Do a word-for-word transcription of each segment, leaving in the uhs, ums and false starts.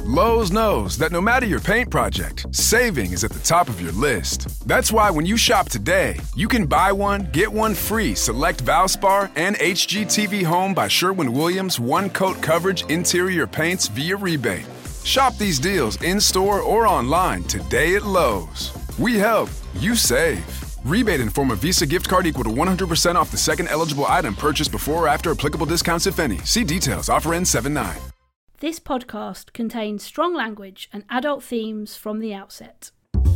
Lowe's knows that no matter your paint project, saving is at the top of your list. That's why when you shop today, you can buy one, get one free select Valspar and H G T V Home by Sherwin-Williams one-coat coverage interior paints via rebate. Shop these deals in-store or online today at Lowe's. We help, you save. Rebate in form of Visa gift card equal to one hundred percent off the second eligible item purchased before or after applicable discounts, if any. See details. Offer ends seven nine. This podcast contains strong language and adult themes from the outset.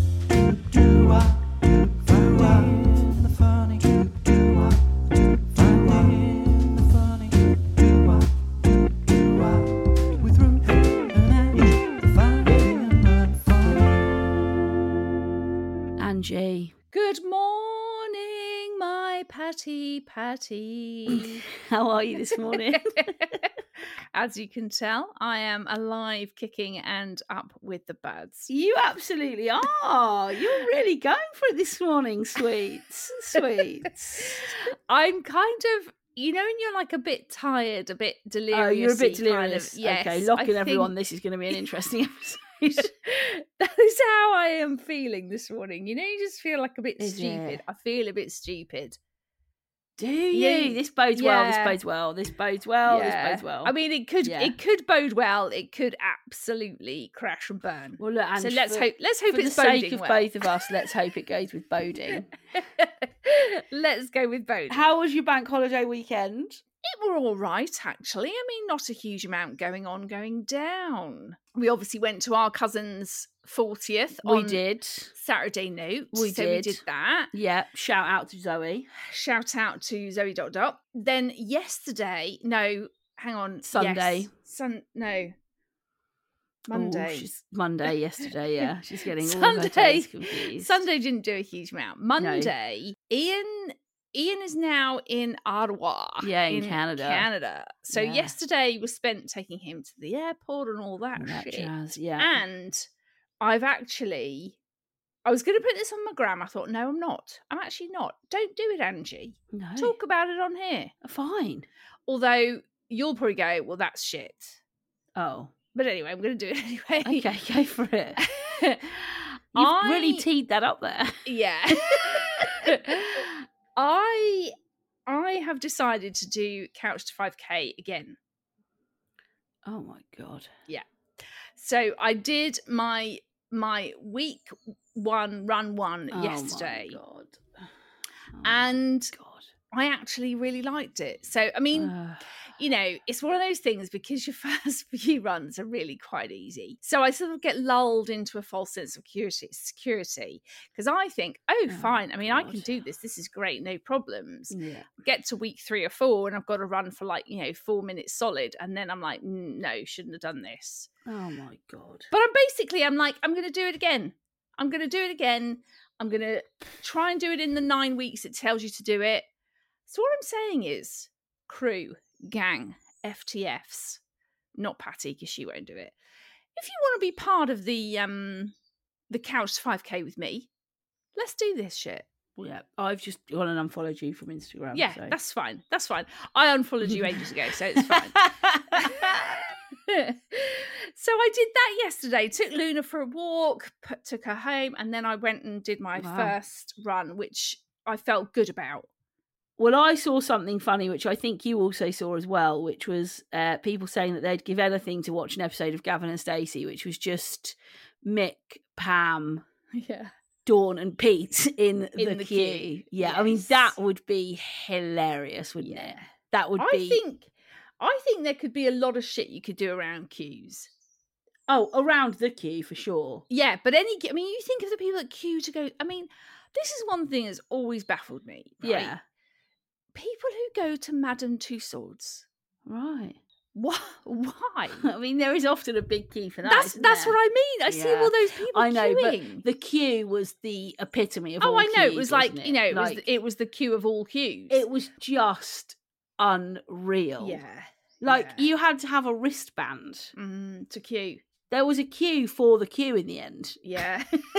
Angie. Good morning, my Patty Patty. How are you this morning? As you can tell, I am alive, kicking, and up with the birds. You absolutely are. You're really going for it this morning, sweets. Sweets. I'm kind of, you know, when you're like a bit tired, a bit delirious. Oh, you're a bit delirious. Kind of, yes. Okay, lock in I everyone. think... This is going to be an interesting episode. That is how I am feeling this morning. You know, you just feel like a bit is stupid. It? I feel a bit stupid. Do you? Yeah. This bodes Yeah. well. This bodes well. This bodes well. Yeah. This bodes well. I mean, it could Yeah. it could bode well. It could absolutely crash and burn. Well, look, Ange, so let's for, hope. Let's hope for it's the sake boding of well. both of us. Let's hope it goes with boding. Let's go with boding. How was your bank holiday weekend? It were all right, actually. I mean, not a huge amount going on, going down. We obviously went to our cousin's fortieth. We on did. Saturday note. We so did. we did that. Yeah. Shout out to Zoe. Shout out to Zoe dot dot. Then yesterday, no, hang on, Sunday. Yes, sun, no, Monday. Ooh, she's Monday. Yesterday. Yeah. She's getting all Sunday. of her days confused. Sunday didn't do a huge amount. Monday, Ian. Ian is now in Ottawa. Yeah, in Canada. Canada. So Yeah. yesterday was spent taking him to the airport and all that, All that shit. jazz. Yeah. And I've actually, I was going to put this on my gram. I thought, no, I'm not. I'm actually not. Don't do it, Angie. no. Talk about it on here. Fine. Although you'll probably go, well, that's shit. Oh. But anyway, I'm going to do it anyway. Okay. Go for it. You've I- really teed that up there. Yeah. I I have decided to do Couch to five K again. Oh my god. So I did my my week one run one Oh yesterday. my god. Oh And my god. I actually really liked it. So I mean, Uh, you know, it's one of those things because your first few runs are really quite easy. So I sort of get lulled into a false sense of security security because I think, oh, Oh, fine. I mean, I can God. do this. This is great. No problems. yeah. Get to week three or four and I've got to run for like, you know, four minutes solid. And then I'm like, "Mm, no, shouldn't have done this. Oh my god. But I'm basically, I'm like, I'm going to do it again. I'm going to do it again. I'm going to try and do it in the nine weeks it tells you to do it. So what I'm saying is, crew, gang, F T Fs, not Patty because she won't do it. If you want to be part of the um the Couch five K with me, let's do this shit. Yeah. I've just gone and unfollowed you from Instagram. Yeah, so. that's fine. That's fine. I unfollowed you ages ago, so it's fine. So I did that yesterday. Took Luna for a walk, put, took her home, and then I went and did my Wow. first run, which I felt good about. Well, I saw something funny, which I think you also saw as well, which was uh, people saying that they'd give anything to watch an episode of Gavin and Stacey, which was just Mick, Pam, Yeah. Dawn, and Pete in, In the, the queue. queue. Yeah, I mean Yes. that would be hilarious, wouldn't Yeah. it? That would I be. think I think there could be a lot of shit you could do around queues. Oh, around the queue for sure. Yeah, but any I mean you think of the people that queue to go I mean, this is one thing that's always baffled me. Right? Yeah, People who go to Madame Tussauds. right. Why why? I mean, there is often a big queue for that. That's isn't that's there? what I mean. I see Yeah. all those people I know, queuing. but the queue was the epitome of Oh, all I know. It queues, was like, wasn't you know, it was Like, the, it was the queue of all queues. it was just unreal. yeah. Like yeah. you had to have a wristband. Mm, to queue. There was a queue for the queue in the end. Yeah.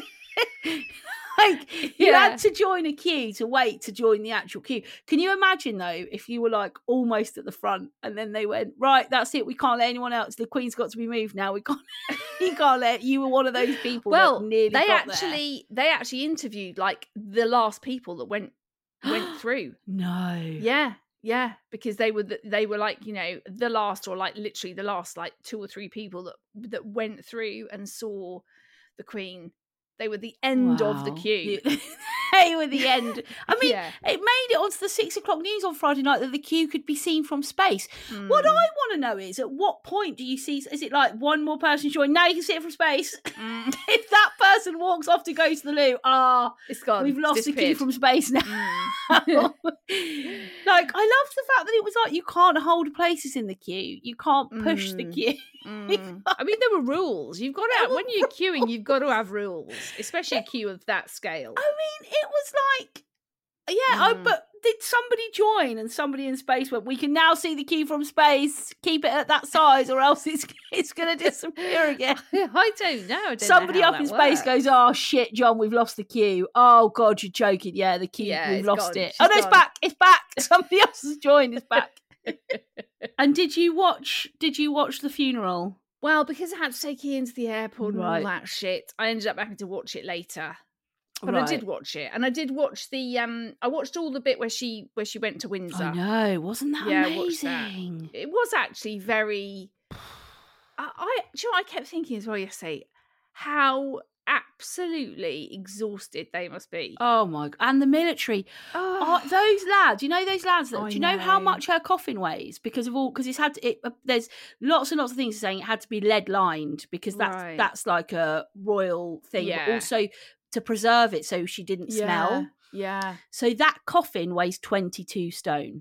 Like you Yeah. had to join a queue to wait to join the actual queue. Can you imagine though if you were like almost at the front and then they went, right, that's it, we can't let anyone else. The Queen's got to be moved now. We can't you can't let you were one of those people. Well, that nearly they got actually there. they actually interviewed like the last people that went went through. No. Yeah, yeah, because they were the, they were like, you know, the last or like literally the last like two or three people that that went through and saw the Queen. They were the end wow. of the queue. They were the end. I mean, yeah. it made it onto the six o'clock news on Friday night that the queue could be seen from space. Mm. What I want to know is, at what point do you see, is it like one more person join? Now you can see it from space. Mm. If that person walks off to go to the loo, ah, oh, it's gone. We've lost the queue from space now. Mm. Like, I love the fact that it was like, you can't hold places in the queue. You can't push mm. the queue. Mm. I mean, there were rules. You've got to have, when you're queuing, you've got to have rules, especially a queue of that scale. I mean, it was like, yeah, mm. I, but did somebody join and somebody in space went, we can now see the queue from space, keep it at that size or else it's it's going to disappear again? I don't know. I don't somebody know up in works. space goes, oh shit, John, we've lost the queue. Oh God, you're joking. Yeah, the queue, yeah, we've lost gone. it. She's oh no, gone. it's back. It's back. Somebody else has joined. It's back. And did you watch, did you watch the funeral? Well, because I had to take Ian to the airport right. and all that shit, I ended up having to watch it later. But right. I did watch it, and I did watch the. Um, I watched all the bit where she where she went to Windsor. I know, wasn't that yeah, amazing? That. It was actually very. I, I, do you know what I kept thinking as well yesterday? How absolutely exhausted they must be. Oh my god! And the military, oh. oh, those lads. You know those lads. That, I do you know, know how much her coffin weighs? Because of all, because it's had. To, it, uh, there's lots and lots of things saying it had to be lead lined because that's right. that's like a royal thing. Yeah. But also to preserve it so she didn't yeah. smell. Yeah. So that coffin weighs twenty-two stone.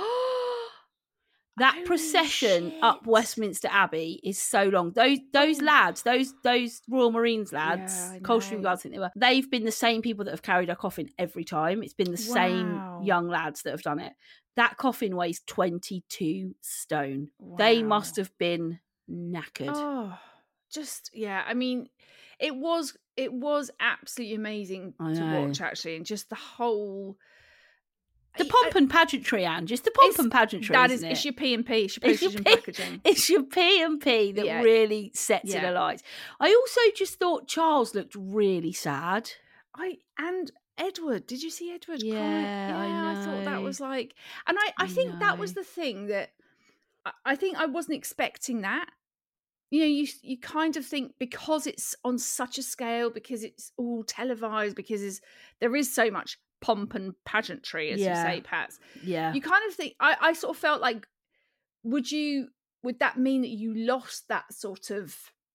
That Holy procession shit. up Westminster Abbey is so long. Those those lads, those those Royal Marines lads, yeah, Coldstream Guards, I think they were. They've been the same people that have carried her coffin every time. It's been the wow. same young lads that have done it. That coffin weighs twenty-two stone. Wow. They must have been knackered. Oh, just yeah. I mean, it was it was absolutely amazing to watch, actually, and just the whole. The pomp and pageantry, Anne. Just the pomp and pageantry. That is, it? it's your P and P. It's your It's your postage and P- packaging. It's your P and P that Yeah. really sets Yeah. it alight. I also just thought Charles looked really sad. I and Edward. Did you see Edward? Yeah, cry? I yeah. I, thought that know. was like, and I, I, I think that was know. the thing that I, I think I wasn't expecting that. You know, you you kind of think because it's on such a scale, because it's all televised, because it's, there is so much pomp and pageantry, as Yeah. you say, Pats. Yeah. You kind of think I, I sort of felt like, would you would that mean that you lost that sort of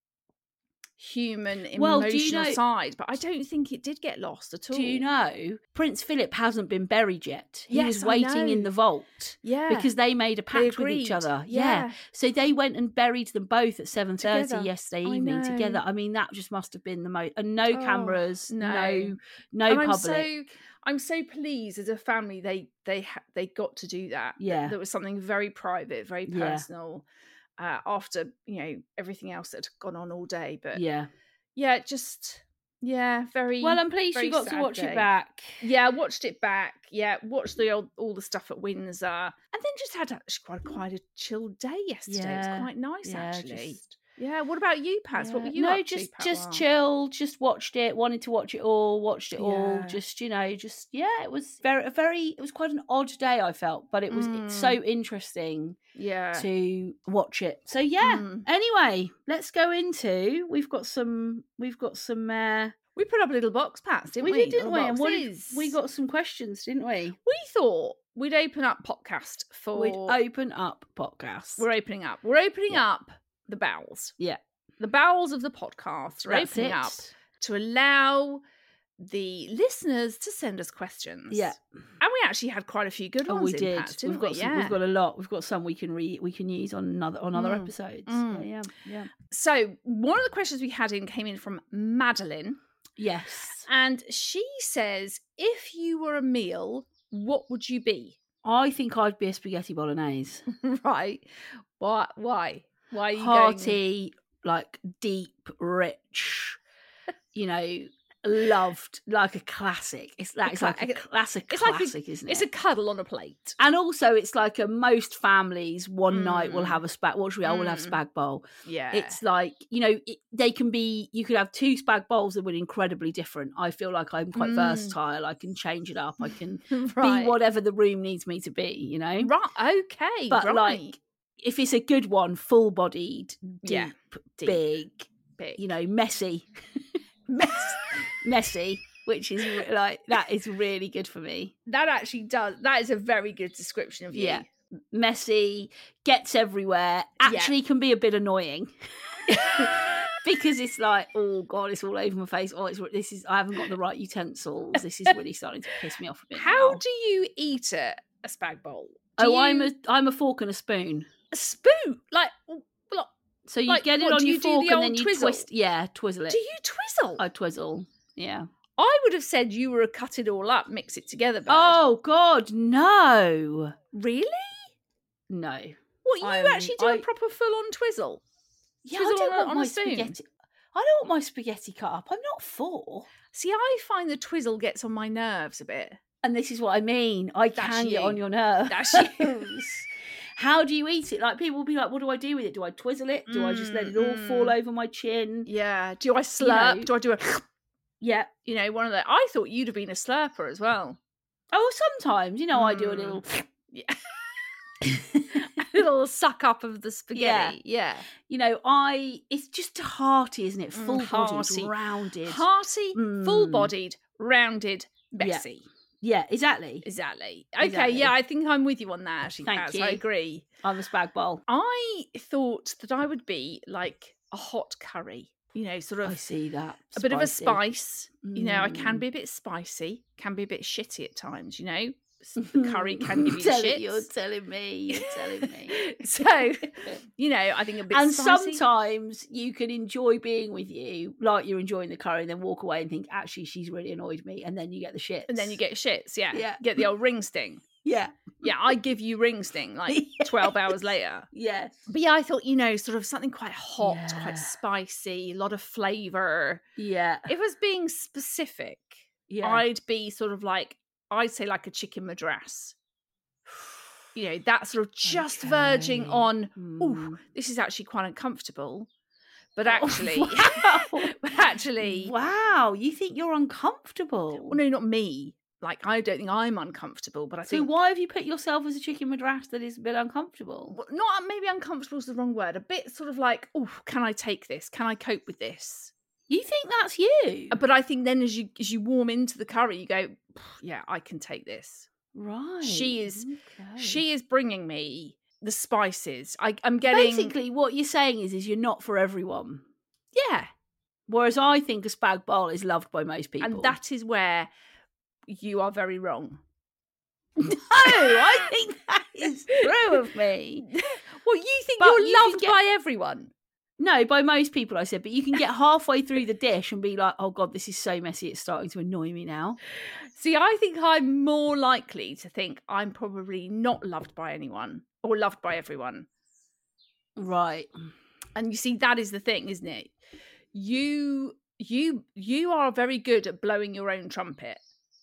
human emotional Well, do you know- side? But I don't think it did get lost at all. Do you know Prince Philip hasn't been buried yet? He Yes, was I waiting in know. the vault Yeah, because they made a They pact with agreed. each other. Yeah. So they went and buried them both at seven thirty Together. yesterday I evening know. together. I mean, that just must have been the most. And no Oh, cameras, no. no, no and I'm public. so I'm so pleased as a family they they ha- they got to do that. Yeah. There was something very private, very Yeah. personal. Uh, after you know everything else that had gone on all day, but yeah, Yeah. just yeah, very Well, I'm pleased very you got to sad watch day. it back. Yeah, I watched it back. Yeah, watched the old, all the stuff at Windsor, and then just had actually quite quite a chilled day yesterday. It Yeah. was quite nice Yeah, actually. just- Yeah. What about you, Paz? What Yeah. were you no, up just to, Pat just Wow? chilled, just watched it, wanted to watch it all, watched it all, Yeah. just, you know, just yeah, it was very a very it was quite an odd day, I felt, but it was it's so interesting Yeah. to watch it. So yeah. Mm. Anyway, let's go into we've got some we've got some uh We put up a little box, Pats, didn't we we? did, didn't Little we? And what did, boxes. we got some questions, didn't we? We thought we'd open up podcast for. We'd open up podcasts. We're opening up. We're opening Yeah. up the bowels. Yeah. The bowels of the podcast. We're That's opening it. up to allow the listeners to send us questions. Yeah. And we actually had quite a few good Oh, ones. we in, did. Pat, didn't We've got we? some, Yeah. we've got a lot. We've got some we can re we can use on another on other Mm. episodes. Mm. Yeah, yeah. So one of the questions we had in came in from Madeline, Yes. and she says, "If you were a meal, what would you be?" I think I'd be a spaghetti bolognese. Right? Why? Why? Why are you going? Hearty, like deep, rich, you know, loved, like a classic. It's that. It's cla- like a classic it's like a- classic, isn't it? It's a cuddle on a plate. And also, it's like a most families one Mm. night will have a spag. What should we? I will have Mm. spag bowl. Yeah. It's like, you know, it, they can be. You could have two spag bowls that were incredibly different. I feel like I'm quite Mm. versatile. I can change it up. I can right. be whatever the room needs me to be. You know, Right. Okay. but right. like if it's a good one, full bodied, deep, Yeah, deep. big, Big. you know, messy, Mess- messy, which is re- like that is really good for me. That actually does. That is a very good description of you. Yeah. Messy, gets everywhere, actually can be a bit annoying. Because it's like, oh god, it's all over my face. Oh, it's this is I haven't got the right utensils. This is really starting to piss me off a bit. How now. do you eat a, a spag bowl? Do Oh, you, I'm a I'm a fork and a spoon. a spoon. Like, like, So you Like, get it what, on do your you do fork the and then old you twizzle? twist. Yeah, twizzle it. do you twizzle? I twizzle. Yeah. I would have said you were a cut it all up, mix it together. Bird. Oh god, no, really? no. What you I'm- actually do I- a proper full on twizzle? Yeah, Twizzle I don't on a- want on my a spoon. spaghetti. I don't want my spaghetti cut up. I'm not four. See, I find the twizzle gets on my nerves a bit. And this is what I mean. I That's can get you. on your nerves. That's you. How do you eat it? Like people will be like, "What do I do with it? Do I twizzle it? Do I just let it all Mm, fall mm. over my chin?" Yeah. Do I slurp? know. Do I do a? Yeah. You know, one of the. I thought you'd have been a slurper as well. Oh, sometimes you know I do a Mm. little. Yeah. A little suck up of the spaghetti. Yeah. You know, I. It's just hearty, isn't it? Mm, Full hearty. bodied, rounded. Hearty, Mm. full bodied, rounded, Yeah. messy. Yeah, exactly. Exactly. Okay, Exactly. yeah, I think I'm with you on that, actually. Thank Kaz, you. I agree. I'm a spag bowl. I thought that I would be like a hot curry, you know, sort I of see that. a bit of a Spicy. spice. You know, I can Mm. be a bit spicy, can be a bit shitty at times, you know. S- The curry can give you the Tell it, shits. You're telling me. You're telling me. So, you know, I think a bit And spicy. sometimes you can enjoy being with you, like you're enjoying the curry, and then walk away and think, actually, she's really annoyed me, and then you get the shit. And then you get shits, yeah. Yeah. Get the old ring sting. yeah, Yeah, I give you ring sting like twelve hours later. yes, But yeah, I thought, you know, sort of something quite hot, Yeah. quite spicy, a lot of flavour. yeah, If I was being specific, yeah. I'd be sort of like, I'd say like a chicken madras. You know, that sort of just verging Okay. on, Mm. ooh, this is actually quite uncomfortable. But Oh, actually, wow. but actually, Wow, you think you're uncomfortable? well, no, not me. Like, I don't think I'm uncomfortable, but I so think why have you put yourself as a chicken madras that is a bit uncomfortable? well, not maybe uncomfortable is the wrong word. A bit sort of like, oh, can I take this? Can I cope with this? You think that's you? But I think then as you as you warm into the curry, you go, yeah, I can take this. Right. She is- okay. She is bringing me the spices. I, I'm getting Basically, what you're saying is, is you're not for everyone. yeah, Whereas I think a spag bowl is loved by most people. and that is where you are very wrong. no, I think that is true of me. Well, you think But you're you can loved get- by everyone. No, by most people, I said, but you can get halfway through the dish and be like, oh God, this is so messy, it's starting to annoy me now. See, I think I'm more likely to think I'm probably not loved by anyone or loved by everyone. Right. And you see, that is the thing, isn't it? You you you are very good at blowing your own trumpet.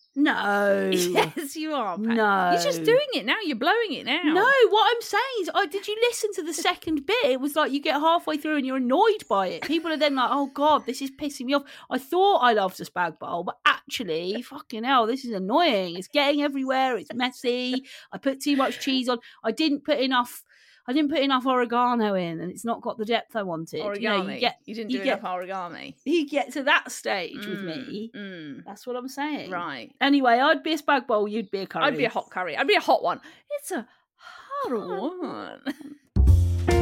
No. Yes, you are. Pat. No. You're just doing it now. You're blowing it now. No, what I'm saying is, oh, did you listen to the second bit? It was like you get halfway through and you're annoyed by it. People are then like, oh God, this is pissing me off. I thought I loved a spag bowl, but actually, fucking hell, this is annoying. It's getting everywhere. It's messy. I put too much cheese on. I didn't put enough. I didn't put enough oregano in, and it's not got the depth I wanted. Origami. You know, you get you didn't you do get- enough origami. you get to that stage with Mm, me. mm, That's what I'm saying. right. Anyway, I'd be a spag bowl. You'd be a curry. I'd be a hot curry. I'd be a hot one. It's a hot one.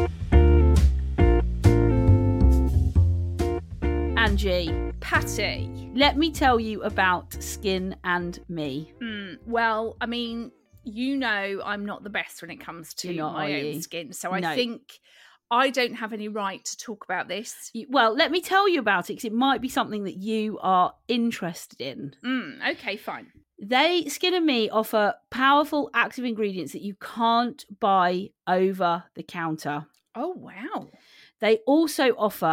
Angie, Patty. let me tell you about Skin and Me. Mm, well, I mean, you know, I'm not the best when it comes to You're not, my are own you? skin, so I No. think I don't have any right to talk about this. You- Well, let me tell you about it because it might be something that you are interested in. Mm, okay, fine. They, Skin and Me, offer powerful active ingredients that you can't buy over the counter. Oh wow. They also offer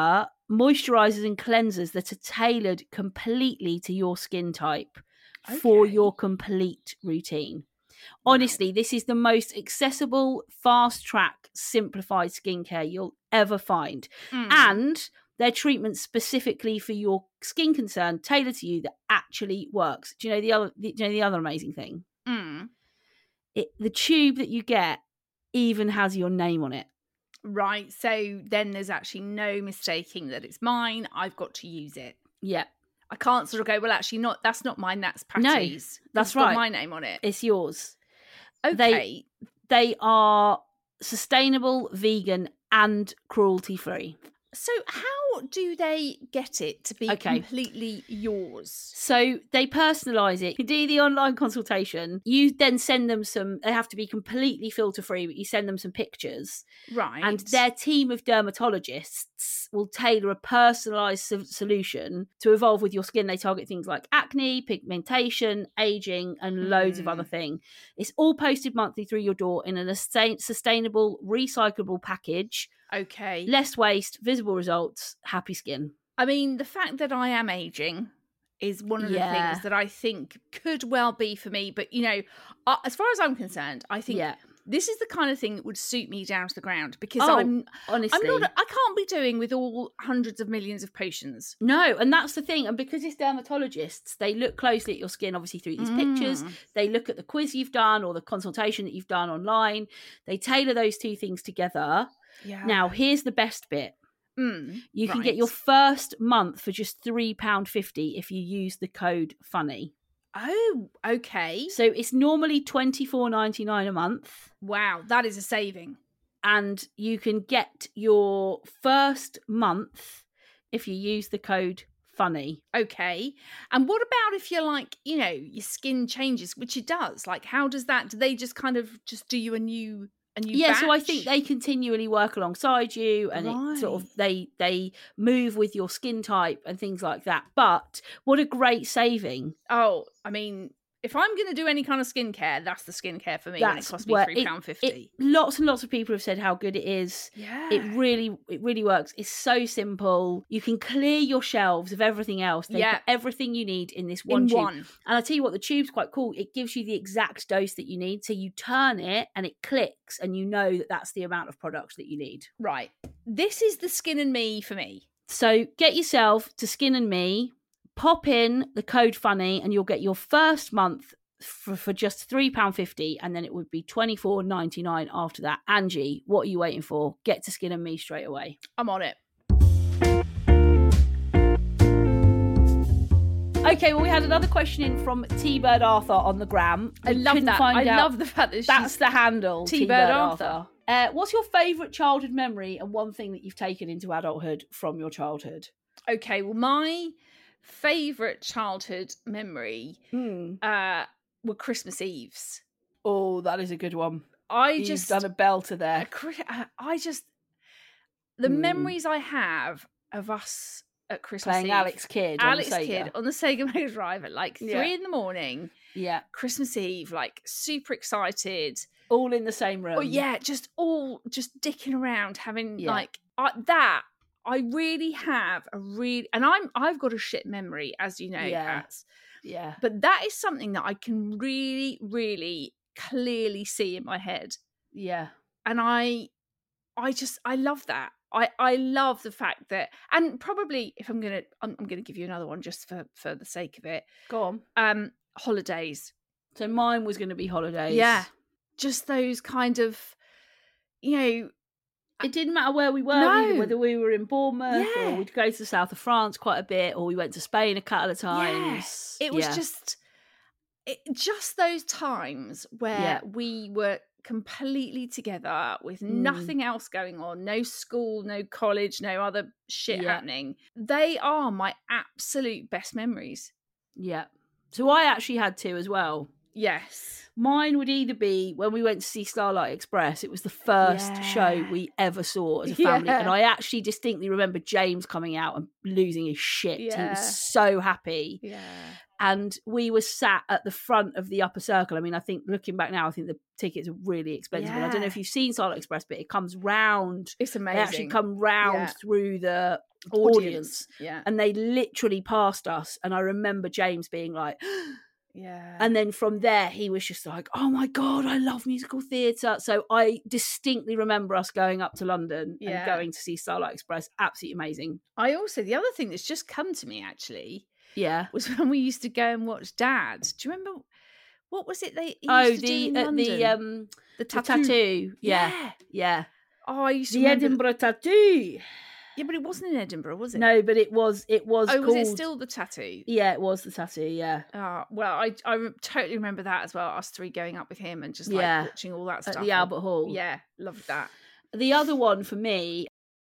moisturizers and cleansers that are tailored completely to your skin type for Okay. your complete routine. Wow. Honestly, this is the most accessible, fast track, simplified skincare you'll ever find. Mm. And they're treatments specifically for your skin concern, tailored to you, that actually works. Do you know the other? Do you know the other amazing thing? Mm. It, the tube that you get even has your name on it. Right. So then there's actually no mistaking that it's mine. I've got to use it. Yeah, I can't sort of go, well, actually, not. That's not mine. That's No, Patty's. that's It's got right. my name on it. it's yours. Okay. They they are sustainable, vegan, and cruelty free. So how do they get it to be Okay. completely yours? So they personalise it. You do the online consultation. You then send them some, they have to be completely filter free, but you send them some pictures. Right. And their team of dermatologists will tailor a personalised so- solution to evolve with your skin. They target things like acne, pigmentation, aging, and loads of Hmm. other things. It's all posted monthly through your door in a sustain- sustainable, recyclable package. Okay. Less waste, visible results, happy skin. I mean, the fact that I am aging is one of the Yeah. things that I think could well be for me. But, you know, uh, as far as I'm concerned, I think Yeah, this is the kind of thing that would suit me down to the ground because Oh, I'm, honestly. I'm not, I can't be doing with all hundreds of millions of potions. No, and that's the thing. And because it's dermatologists, they look closely at your skin, obviously, through these pictures. Mm. They look at the quiz you've done or the consultation that you've done online. They tailor those two things together. Yeah. Now, here's the best bit. Mm, You can right. get your first month for just three pounds fifty if you use the code FUNNY. Oh, okay. So it's normally twenty-four ninety-nine a month. Wow, that is a saving. And you can get your first month if you use the code FUNNY. Okay. And what about if you're like, you know, your skin changes, which it does? Like, how does that, do they just kind of just do you a new, a new Yeah, so I batch? think they continually work alongside you, and it sort of they they move with your skin type and things like that. But what a great saving! Oh, I mean, if I'm going to do any kind of skincare, that's the skincare for me when it That's costs me where three pounds fifty. It, lots and lots of people have said how good it is. Yeah. It really, it really works. It's so simple. You can clear your shelves of everything else. They Yeah. put everything you need in this one In tube. one. And I tell you what, the tube's quite cool. It gives you the exact dose that you need. So you turn it and it clicks, and you know that that's the amount of product that you need. Right. This is the Skin and Me for me. So get yourself to Skin and Me, pop in the code FUNNY, and you'll get your first month for, for just three pounds fifty, and then it would be twenty-four ninety-nine after that. Angie, what are you waiting for? Get to Skin and Me straight away. I'm on it. Okay, well, we had another question in from T-Bird Arthur on the gram. I We love couldn't that. find I out- love the fact that she's... That's the handle, T-Bird T-Bird Arthur. Arthur. Uh, what's your favourite childhood memory and one thing that you've taken into adulthood from your childhood? Okay, well, my favourite childhood memory Hmm. uh, were Christmas Eves. Oh, that is a good one. I You've just... done a belter a there. Chri- uh, I just... The Mm. memories I have of us at Christmas Playing Eve, Alex Kidd on Alex the Sega. Kidd on the Sega Mega Drive at like three Yeah. in the morning, Yeah, Christmas Eve, like super excited. all in the same room. Oh yeah, just all just dicking around, having Yeah. like uh, that. I really have a really, and I'm I've got a shit memory, as you know, Yeah. Pats. Yeah. But that is something that I can really, really clearly see in my head, Yeah. and I, I just I love that. I, I love the fact that, and probably if I'm gonna I'm, I'm gonna give you another one just for for the sake of it. Go on. Um, holidays. So mine was going to be holidays. Yeah, just those kind of, you know, It didn't matter where we were, No. either, whether we were in Bournemouth Yeah. or we'd go to the south of France quite a bit, or we went to Spain a couple of times. it was Yeah. just it, just those times where Yeah. we were completely together with Mm. nothing else going on, no school, no college, no other shit Yeah. happening. They are my absolute best memories. Yeah. So I actually had two as well. Yes. Mine would either be when we went to see Starlight Express. It was the first Yeah. show we ever saw as a family. Yeah. And I actually distinctly remember James coming out and losing his shit. He Yeah. was so happy. Yeah. And we were sat at the front of the upper circle. I mean, I think looking back now, I think the tickets are really expensive. And I don't know Yeah. if you've seen Starlight Express, but it comes round. It's They amazing. actually come round Yeah. through the audience. audience. Yeah. And they literally passed us. And I remember James being like, yeah. And then from there, he was just like, oh my God, I love musical theatre. So I distinctly remember us going up to London Yeah. and going to see Starlight Express. Absolutely amazing. I also, the other thing that's just come to me actually Yeah. was when we used to go and watch Dad. Do you remember, what was it they he Oh, used to the, do in uh, London? the, um, the the tattoo. tattoo. Yeah. Yeah. Yeah. Oh, I used to The remember... Edinburgh Tattoo. Yeah, but it wasn't in Edinburgh, was it? No, but it was, it was Oh, called... was it still the Tattoo? Yeah, it was the Tattoo, yeah. Oh, well, I I re- totally remember that as well, us three going up with him and just like Yeah. watching all that stuff. At the Albert Hall. Yeah, loved that. The other one for me,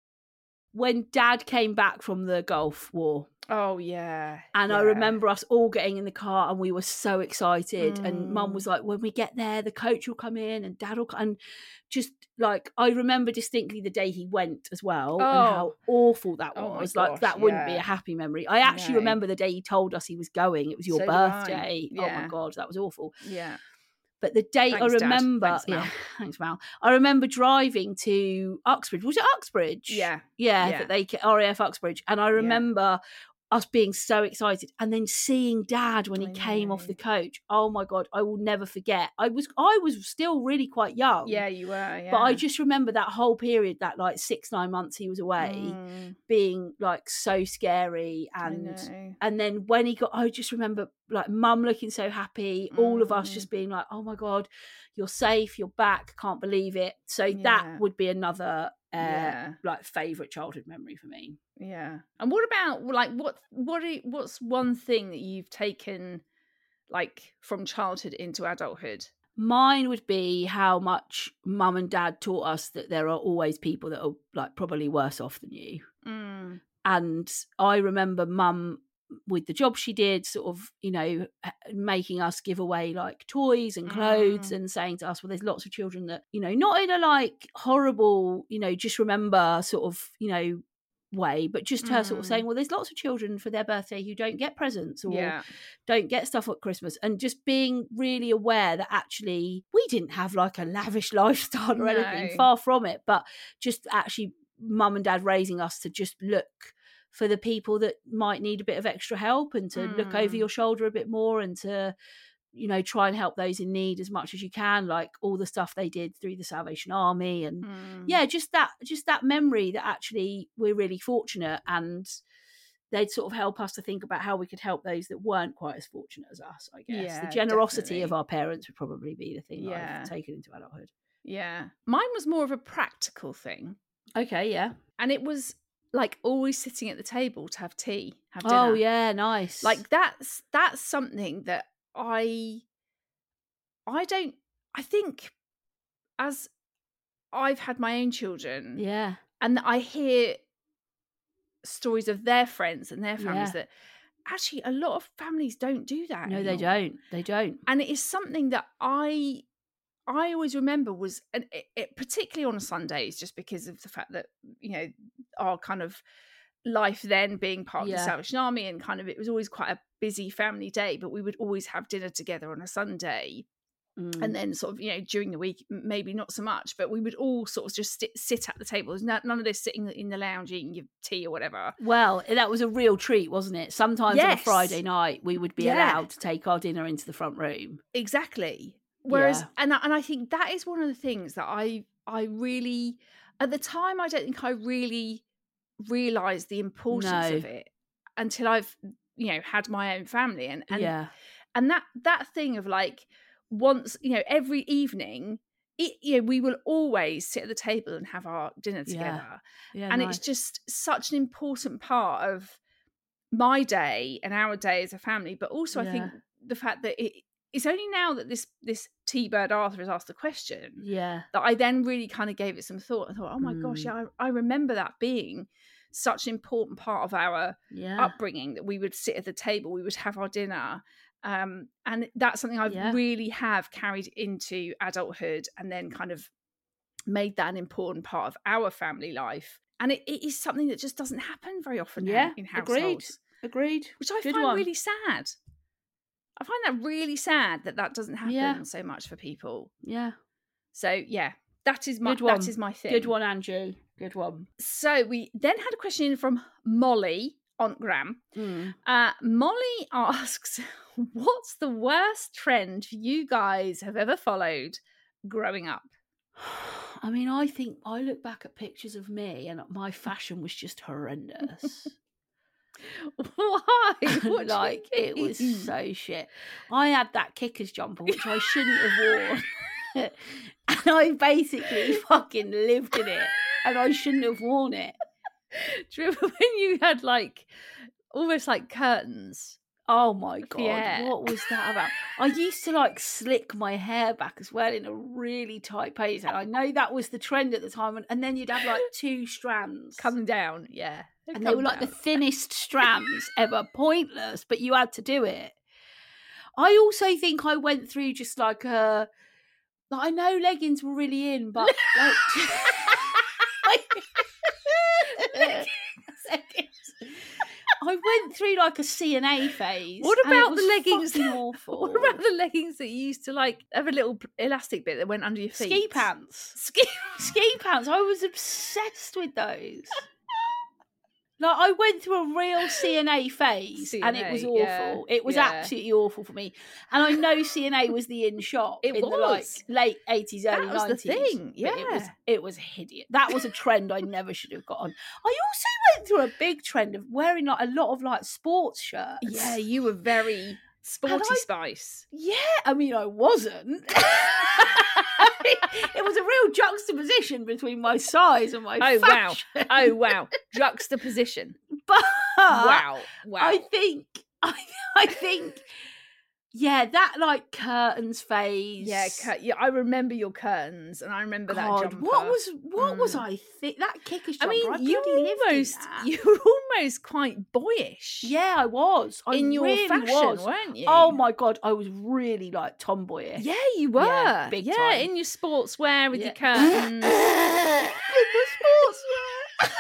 when Dad came back from the Gulf War, Oh, yeah. and yeah. I remember us all getting in the car and we were so excited. Mm. And Mum was like, when we get there, the coach will come in and Dad will come. And just like, I remember distinctly the day he went as well, Oh. and how awful that Oh my was. Like, gosh, that wouldn't be yeah. a happy memory. I actually No. remember the day he told us he was going. It was your So do I. birthday. Oh Yeah. my God, that was awful. Yeah. But the date Thanks, I Dad. remember, Thanks, Mal. yeah, thanks, Mal. I remember driving to Uxbridge. Was it Uxbridge? Yeah. yeah, Yeah. that they R A F Uxbridge, and I remember us being so excited, and then seeing Dad when he I came know. off the coach. Oh my God, I will never forget. I was, I was still really quite young. Yeah, you were. Yeah. But I just remember that whole period, that like six, nine months he was away, Mm, being like so scary. I And know. and then when he got, I just remember like Mum looking so happy, all of us Mm. just being like, oh my God, you're safe, you're back, can't believe it. So Yeah. that would be another uh, Yeah. like favourite childhood memory for me. Yeah. And what about like what what are, what's one thing that you've taken like from childhood into adulthood? Mine would be how much Mum and Dad taught us that there are always people that are like probably worse off than you. Mm. And I remember Mum, with the job she did, sort of, you know, making us give away like toys and clothes Mm. and saying to us, well, there's lots of children that, you know, not in a like horrible, you know, just remember sort of, you know, way, but just her sort of Mm. saying, well, there's lots of children for their birthday who don't get presents or Yeah. don't get stuff at Christmas, and just being really aware that actually we didn't have like a lavish lifestyle or No. anything, far from it, but just actually Mum and Dad raising us to just look for the people that might need a bit of extra help, and to look over Mm. your shoulder a bit more, and to, you know, try and help those in need as much as you can, like all the stuff they did through the Salvation Army. And Mm. yeah, just that just that memory that actually we're really fortunate, and they'd sort of help us to think about how we could help those that weren't quite as fortunate as us, I guess. Yeah, the generosity of definitely. our parents would probably be the thing that Yeah. I've taken into adulthood. Yeah. Mine was more of a practical thing. Okay, yeah. And it was like always sitting at the table to have tea, have dinner. Oh, yeah, nice. Like that's that's something that I I don't I think as I've had my own children, yeah. and I hear stories of their friends and their families Yeah. that actually a lot of families don't do that. No, they anymore. don't. They don't. And it is something that I I always remember was, and it, it, particularly on Sundays, just because of the fact that, you know, our kind of life then being part of Yeah. the Salvation Army, and kind of it was always quite a busy family day, but we would always have dinner together on a Sunday. Mm. And then sort of, you know, during the week, m- maybe not so much, but we would all sort of just sit, sit at the table. There's no, none of this sitting in the lounge eating your tea or whatever. Well, that was a real treat, wasn't it? Sometimes on a Yes. Friday night, we would be Yeah. allowed to take our dinner into the front room. Exactly. Whereas, Yeah. and I, and I think that is one of the things that I I really, at the time, I don't think I really realised the importance No. of it until I've, you know, had my own family, and and yeah. and that that thing of like once, you know, every evening, it, you know, we will always sit at the table and have our dinner Yeah. together, Yeah. and nice. it's just such an important part of my day and our day as a family. But also, I think Yeah. the fact that it, it's only now that this this T-Bird Arthur has asked the question Yeah. that I then really kind of gave it some thought. I thought, oh my gosh, Mm. yeah, I, I remember that being such an important part of our Yeah. upbringing, that we would sit at the table, we would have our dinner. Um, and that's something I've Yeah. really have carried into adulthood, and then kind of made that an important part of our family life. And it, it is something that just doesn't happen very often now Yeah. in Agreed. households, Agreed. which I Good find one. really sad. I find that really sad that that doesn't happen Yeah. so much for people. Yeah. So yeah, that is my Good one. that is my thing. Good one, Andrew. Good one. So we then had a question in from Molly on Gram. Mm. Uh, Molly asks, what's the worst trend you guys have ever followed growing up? I mean, I think I look back at pictures of me and my fashion was just horrendous. Why? What Like, it was so shit. I had that kickers jumper, which I shouldn't have worn. And I basically fucking lived in it. And I shouldn't have worn it. Do you remember when you had like almost like curtains? Oh my God. Yeah. What was that about? I used to like slick my hair back as well in a really tight ponytail. I know that was the trend at the time. And, and then you'd have like two strands Coming down, yeah. and they were like the thinnest strands ever. Pointless, but you had to do it. I also think I went through just like a, like, I know leggings were really in, but like, I went through like a C and A phase. What and it about was the leggings? fucking awful. What about the leggings that you used to like have a little elastic bit that went under your feet? ski pants? Ski. Ski pants. I was obsessed with those. Like, I went through a real C and A phase, C and and it was A, awful. yeah, It was yeah. absolutely awful for me. And I know C and A was the in shop It in the like was. late eighties, early That was the nineties. thing, but it was yeah. it was hideous. That was a trend I never should have got on. I also went through a big trend of wearing like a lot of like sports shirts. Yeah, you were very sporty I- spice. Yeah, I mean, I wasn't. It was a real juxtaposition between my size and my Oh wow! fashion. Oh wow! Juxtaposition. But Wow! Wow! I think, I, I think, yeah, that like curtains phase. Yeah, cur- yeah. I remember your curtains, and I remember that God, jumper. what was what was Mm. I think that kickers I jumper? mean, you bloody lived in almost, that. you were almost quite boyish. Yeah, I was. I in your really fashion, was. weren't you? Oh my God, I was really like tomboyish. Yeah, you were. Yeah, big yeah, time. in your sportswear with Yeah. your curtains. With the sportswear.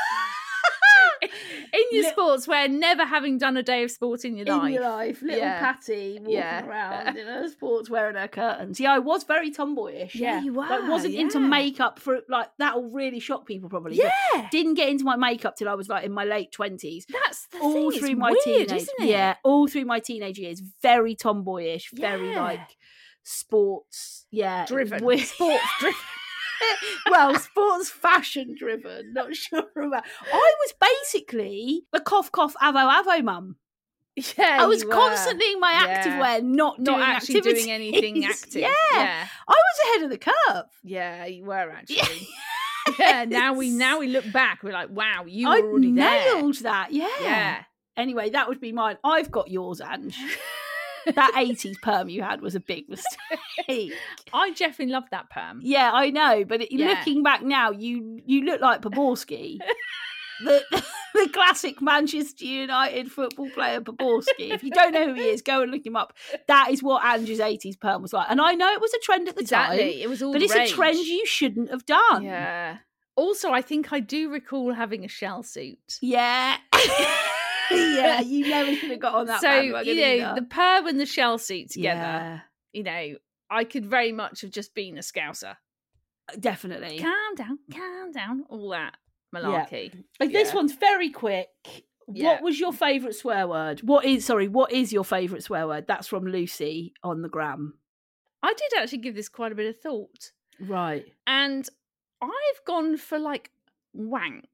in your Li- sportswear, never having done a day of sport in your In life. your life, little Yeah. Patty walking Yeah. around in her sports wearing her curtains. Yeah, I was very tomboyish. Yeah, Yeah, you Like, were, wasn't into yeah. makeup for like that'll really shock people probably. but Yeah, didn't get into my makeup till I was like in my late twenties. that's the All thing. through it's my weird, teenage, isn't it? yeah, all through my teenage years, very tomboyish, very Yeah. like sports, yeah, driven, weird. sports driven. Well, sports fashion driven. Not sure about. I was basically a cough cough avo avo mum. Yeah, I was you were. constantly in my Yeah. active wear, not, not doing actually activities. doing anything active. Yeah. yeah, I was ahead of the curve. yeah, you were actually. Yeah, now we now we look back, we're like, wow, you were I already nailed that. Yeah. there. Yeah. Anyway, that would be mine. I've got yours, Ange. That eighties perm you had was a big mistake. I definitely loved that perm. Yeah, I know, but it, Yeah. looking back now, you you look like Poborski. the, the classic Manchester United football player Poborski. If you don't know who he is, go and look him up. That is what Angie's eighties perm was like. And I know it was a trend at the Exactly. time, It was all but the it's rage. a trend you shouldn't have done. Yeah. Also, I think I do recall having a shell suit. Yeah. Yeah, you never should have got on that so, bandwagon you know, either. the perm and the shell suit together, Yeah, you know, I could very much have just been a scouser. definitely. Calm down, calm down, all that malarkey. Like, this Yeah. one's very quick. Yeah. What was your favourite swear word? What is, sorry, what is your favourite swear word? That's from Lucy on the gram. I did actually give this quite a bit of thought. Right. And I've gone for like wank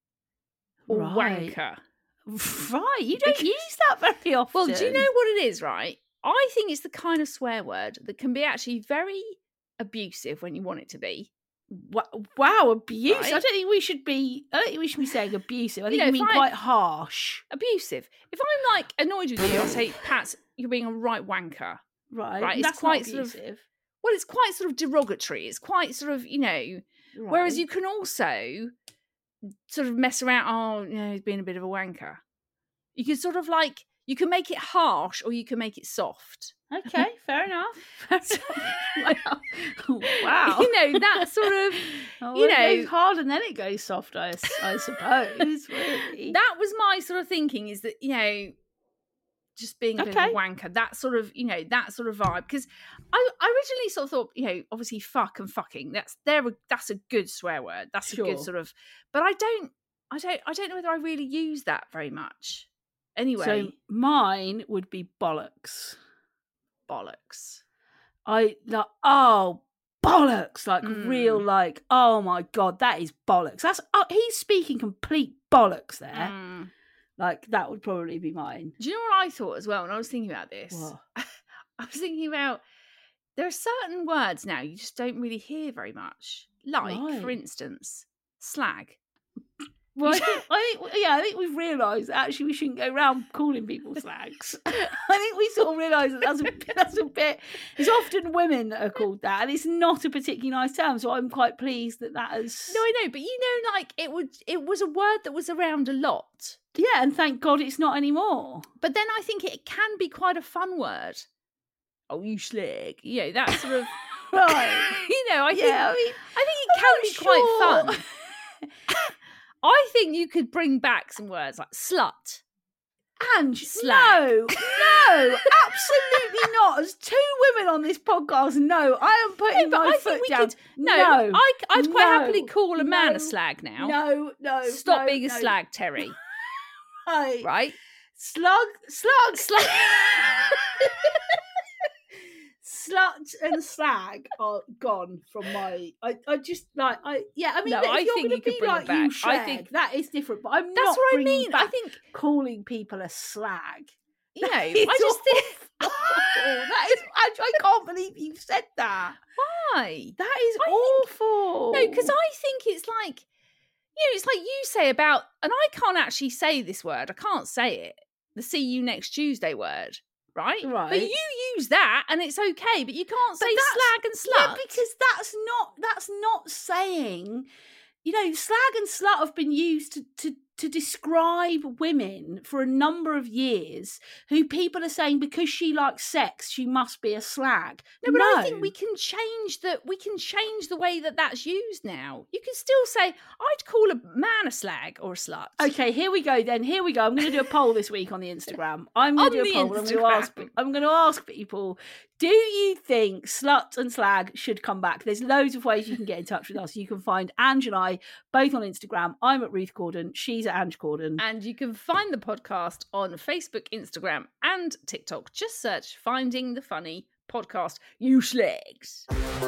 or Right. wanker. Right, you don't Because- use that very often. Well, do you know what it is, right? I think it's the kind of swear word that can be actually very abusive when you want it to be. Wa- Wow, abuse. I Right? don't think we should be. I don't think we should be saying abusive. I You think know, you if mean I- quite harsh, Abusive. If I'm like annoyed with you, I'll say, Pat, you're being a right wanker. right? Right, it's That's quite not sort of- abusive. Well, it's quite sort of derogatory. It's quite sort of, you know, whereas Right. you can also sort of mess around, oh, you know, he's being a bit of a wanker. You can sort of like, you can make it harsh or you can make it soft. Okay, fair enough. wow. Wow. You know, that sort of, Oh, you it know- goes hard and then it goes soft, I, s- I suppose. Really. that was my sort of thinking is that, you know, just being a bit Okay. of a wanker. That sort of, you know, that sort of vibe. Because I, I originally sort of thought, you know, obviously fuck and fucking. That's there. That's a good swear word. That's a good Sure. sort of. But I don't, I don't, I don't know whether I really use that very much. Anyway, So mine would be bollocks. bollocks. I like, oh, bollocks. Like, Mm. real, like, oh my God, that is bollocks. That's, uh, he's speaking complete bollocks there. Mm. Like, that would probably be mine. Do you know what I thought as well when I was thinking about this? What? I was thinking about there are certain words now you just don't really hear very much. Like, Right. for instance, slag. Well, I think, I think, yeah, I think we've realised that actually we shouldn't go around calling people slags. I think we sort of realised that that's a, that's a bit. It's often women that are called that, and it's not a particularly nice term. So I'm quite pleased that that is. No, I know, but you know, like it would, it was a word that was around a lot. Yeah, and thank God it's not anymore. But then I think it can be quite a fun word. Oh, you slag. You know, that sort of. Right. You know, I think, Yeah, I mean, I think it I'm can not be sure. quite fun. I think you could bring back some words like slut. Ange, Slag. no, no, absolutely not. As two women on this podcast, no, I am putting No, but my I foot think we down. could. No, no, I, I'd quite no, happily call a man no, a slag now. no, no. Stop no, being a no. slag, Terry. Right. Right? Slug, slug, Slag. slut and slag are gone from my. I, I just like I yeah. I mean, No, if I you're think going you to could be bring it like back. you, I shag, think- that is different. But I'm That's not what I bringing mean. I back think, calling people a slag. you know, I It's just think. awful. that is. I, I can't believe you said that. Why? That is I think- awful. No, because I think it's like, you know, it's like you say about, and I can't actually say this word. I can't say it. The see you next Tuesday word, right? But Right. you use that and it's okay, but you can't But say that's- slag and slut. Yeah, because that's not that's not saying, you know, slag and slut have been used to, to to describe women for a number of years who people are saying because she likes sex she must be a slag. No, but I think we can change the we can change the way that that's used now. You can still say, I'd call a man a slag or a slut. Okay, here we go then. Here we go. I'm going to do a poll this week on the Instagram. I'm going On to do a the poll. and I'm going to ask. Instagram. I'm going to ask people: do you think slut and slag should come back? There's loads of ways you can get in touch with us. You can find Ange and I both on Instagram. I'm at Ruth Corden. She's at Ange Corden. And you can find the podcast on Facebook, Instagram, and TikTok. Just search Finding the Funny Podcast. You slags.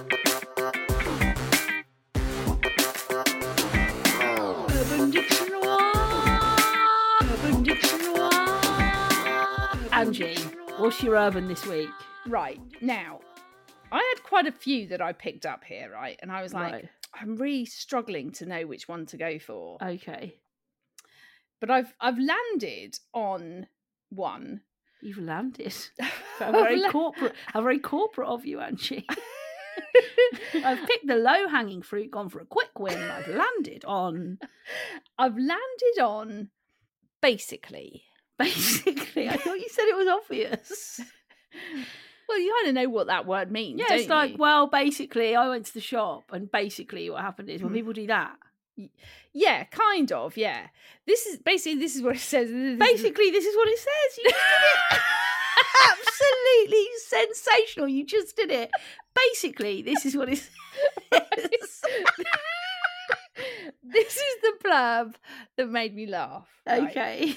Urban Dictionary. Urban Dictionary. Angie, what's your urban this week? Right. Now, I had quite a few that I picked up here, right? And I was like, Right. I'm really struggling to know which one to go for. Okay. But I've I've landed on one. You've landed. How I've very la- corporate. How very corporate of you, Angie. I've picked the low-hanging fruit, gone for a quick win, and I've landed on I've landed on basically. basically. I thought you said it was obvious. Well, you kind of know what that word means. Yeah, don't it's like, you? well, basically, I went to the shop, and basically, what happened is when Hmm. people do that, Yeah, kind of. Yeah, this is basically this is what it says. This is- basically, this is what it says. You just did it. Absolutely sensational. You just did it. Basically, this is what it says. This is the blurb that made me laugh. right? Okay.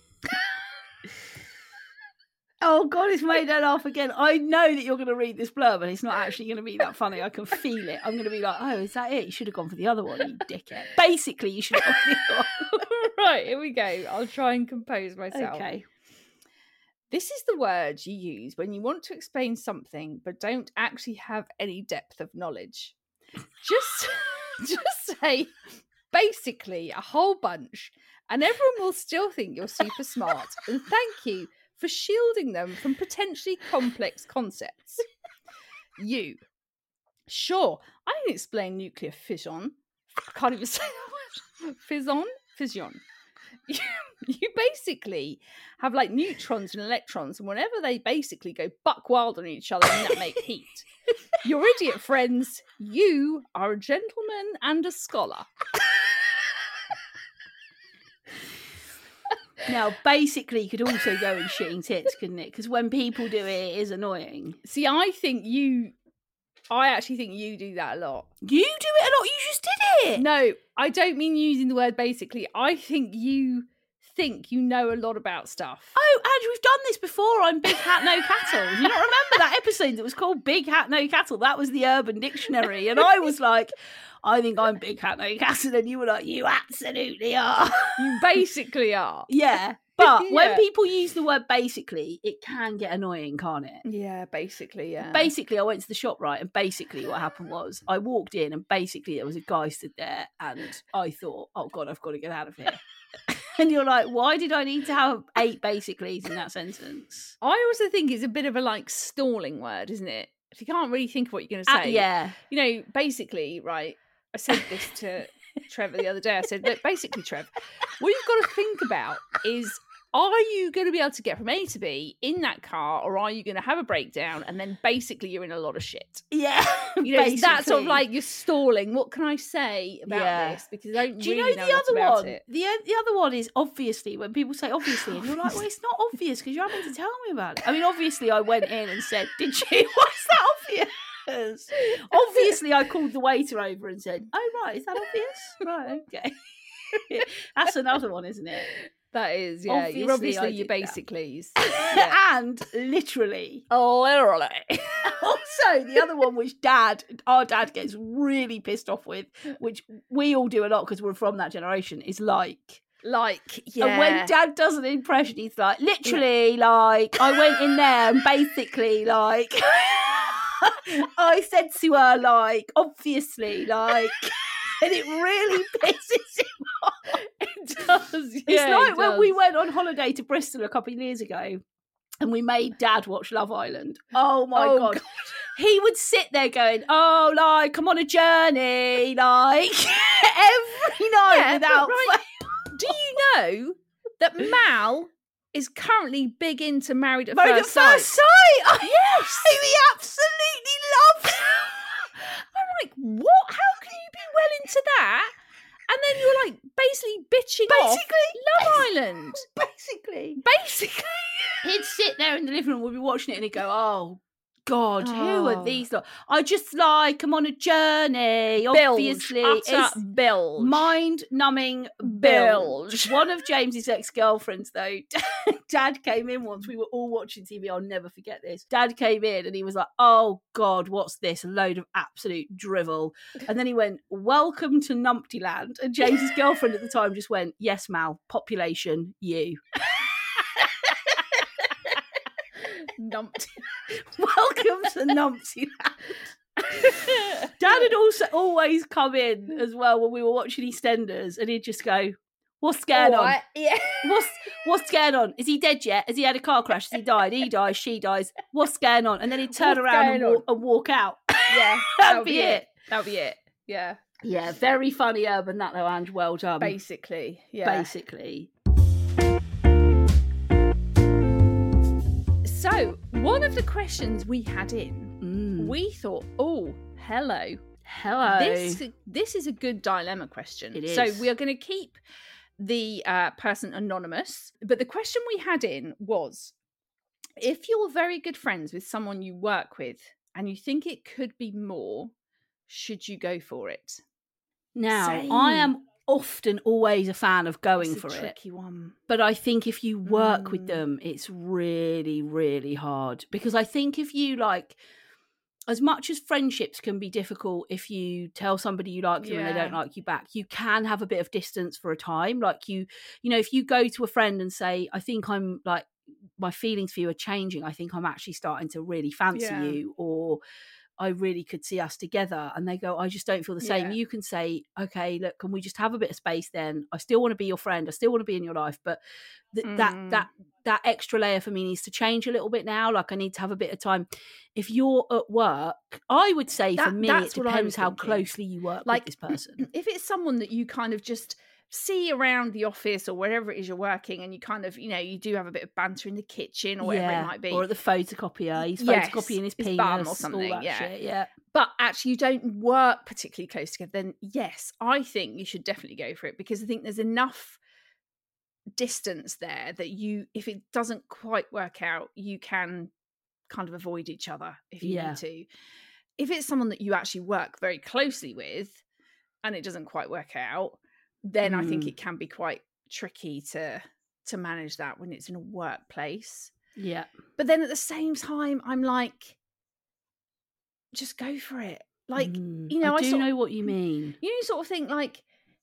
Oh God, it's made her laugh again. I know that you're going to read this blurb, and it's not actually going to be that funny. I can feel it. I'm going to be like, "Oh, is that it? You should have gone for the other one, you dickhead." Basically, you should have gone for the other one. Right, here we go. I'll try and compose myself. Okay. This is the word you use when you want to explain something but don't actually have any depth of knowledge. Just, just say basically a whole bunch, and everyone will still think you're super smart. And thank you for shielding them from potentially complex concepts. You. Sure, I can explain nuclear fission. I can't even say that word. Fission? Fission. You, you basically have like neutrons and electrons, and whenever they basically go buck wild on each other and that make heat. Your idiot friends, you are a gentleman and a scholar. Now, basically, could also go in shitting tits, couldn't it? Because when people do it, it is annoying. See, I think you, I actually think you do that a lot. You do it a lot. You just did it. No, I don't mean using the word basically. I think you think you know a lot about stuff. Oh, Andrew, we've done this before on Big Hat No Cattle. Do you not remember that episode that was called Big Hat No Cattle? That was the Urban Dictionary. And I was like, I think I'm Big Hat No Cattle. And you were like, you absolutely are. You basically are. Yeah. But Yeah. when people use the word basically, it can get annoying, can't it? Yeah, basically, yeah. Basically, I went to the shop, right? And basically what happened was I walked in and basically there was a guy stood there and I thought, oh God, I've got to get out of here. And you're like, why did I need to have eight basiccallys in that sentence? I also think it's a bit of a like stalling word, isn't it? If you can't really think of what you're going to Uh, say. yeah. You know, basically, right, I said this to Trevor the other day. I said, look, basically, Trev, what you've got to think about is, are you going to be able to get from A to B in that car, or are you going to have a breakdown and then basically you're in a lot of shit? Yeah. You know, it's that sort of basically. like you're stalling. What can I say about Yeah. this? Because I don't Do you really know know, the much other about one? it. The the other one is obviously when people say obviously, and you're like, well, it's not obvious because you're having to tell me about it. I mean, obviously, I went in and said, "Did you? What's that obvious?" Obviously, I called the waiter over and said, "Oh right, is that obvious? Right, okay." That's another one, isn't it? That is, yeah. You're Obviously, I obviously you did that. basically. Yeah. And literally. Literally. Also, the other one which dad, our dad gets really pissed off with, which we all do a lot because we're from that generation, is like. Like, yeah. And when dad does an impression, he's like, literally, like, I went in there and basically, like, I said to her, like, obviously, like, and it really pisses him off. It does. It's Yeah, like it when does. we went on holiday to Bristol a couple of years ago and we made dad watch Love Island. Oh my Oh, God. God. He would sit there going, oh, like, I'm on a journey, like, every night Yeah, but without right, fail. Do you know that Mal is currently big into Married at Married First at Sight? first sight. Yes. He absolutely loves I'm like, what? How can you be well into that? And then you're like basically bitching off Basically. Love Island. Basically. Basically. He'd sit there in the living room, we'd be watching it, and he'd go, oh, God, who are Oh. these lot? I just like, I'm on a journey, obviously. Bilge, utter It's bilge. mind-numbing bilge. Bilge. One of James's ex-girlfriends, though, Dad came in once, we were all watching T V, I'll never forget this. Dad came in and he was like, oh, God, what's this? A load of absolute drivel. And then he went, welcome to Numptyland. And James's girlfriend at the time just went, yes, Mal, population, you. Numpty. Welcome to Numptyland. Dad had also always come in as well when we were watching EastEnders, and he'd just go, "What's going on? Yeah. What's what's going on? Is he dead yet? Has he had a car crash? Has he died? He dies. She dies. What's going on?" And then he'd turn What's around and going walk, and walk out. Yeah. That'd be it. That'd be it. Yeah. Yeah, very funny urban that though, Ange. Well done. Basically. Yeah. Basically. So, one of the questions we had in, Mm. we thought, oh, hello. Hello. This this is a good dilemma question. It So is. we are going to keep the uh, person anonymous. But the question we had in was, if you're very good friends with someone you work with and you think it could be more, should you go for it? Now, Same. I am often always a fan of going It's a for it. tricky one. But I think if you work with Mm. them, it's really, really hard. Because I think if you like, as much as friendships can be difficult if you tell somebody you like them and they don't Yeah. like you back, you can have a bit of distance for a time. Like you, you know, if you go to a friend and say, I think I'm like, my feelings for you are changing. I think I'm actually starting to really fancy Yeah. you, or I really could see us together. And they go, I just don't feel the same. Yeah. You can say, okay, look, can we just have a bit of space then? I still want to be your friend. I still want to be in your life. But th- Mm. that, that, that extra layer for me needs to change a little bit now. Like I need to have a bit of time. If you're at work, I would say for That- me, that's it what I depends was how thinking. closely you work Like, with this person. If it's someone that you kind of just see around the office or wherever it is you're working, and you kind of, you know, you do have a bit of banter in the kitchen or whatever it might be. Or at the photocopier. He's Yes, photocopying his his penis bum or all something, that yeah. shit. Yeah. But actually you don't work particularly close together, then yes, I think you should definitely go for it, because I think there's enough distance there that you, if it doesn't quite work out, you can kind of avoid each other if you Yeah. need to. If it's someone that you actually work very closely with and it doesn't quite work out, then I think Mm. it can be quite tricky to to manage that when it's in a workplace. Yeah. But then at the same time, I'm like, just go for it. Like, Mm. you know, I I do sort, know what you mean. you sort of think like,